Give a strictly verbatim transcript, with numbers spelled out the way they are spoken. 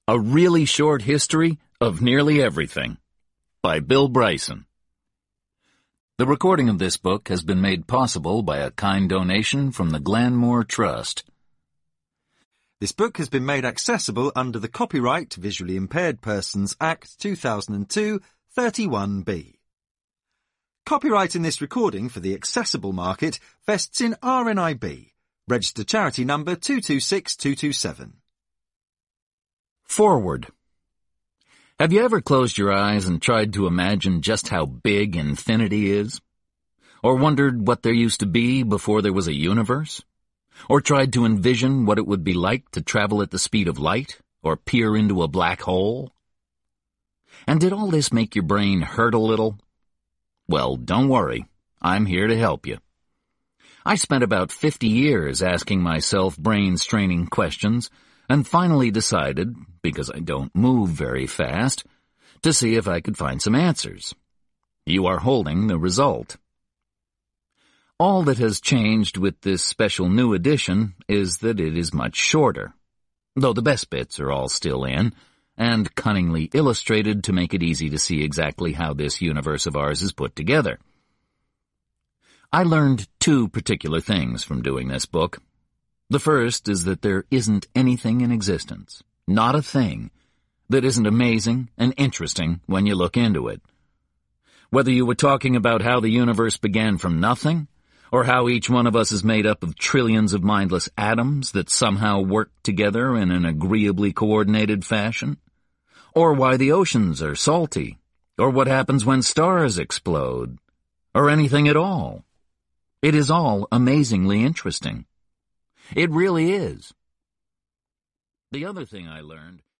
A Really Short History of Nearly Everything by Bill Bryson. The recording of this book has been made possible by a kind donation from the Glanmore Trust. This book has been made accessible under the Copyright Visually Impaired Persons Act two thousand two, thirty-one B. Copyright in this recording for the accessible market vests in R N I B, registered charity number two two six two two seven. Forward. Have you ever closed your eyes and tried to imagine just how big infinity is? Or wondered what there used to be before there was a universe? Or tried to envision what it would be like to travel at the speed of light, or peer into a black hole? And did all this make your brain hurt a little? Well, don't worry. I'm here to help you. I spent about fifty years asking myself brain-straining questions, and finally decided, because I don't move very fast, to see if I could find some answers. You are holding the result. All that has changed with this special new edition is that it is much shorter, though the best bits are all still in, and cunningly illustrated to make it easy to see exactly how this universe of ours is put together. I learned two particular things from doing this book. The first is that there isn't anything in existence, not a thing, that isn't amazing and interesting when you look into it. Whether you were talking about how the universe began from nothing, or how each one of us is made up of trillions of mindless atoms that somehow work together in an agreeably coordinated fashion, or why the oceans are salty, or what happens when stars explode, or anything at all. It is all amazingly interesting. It really is. The other thing I learned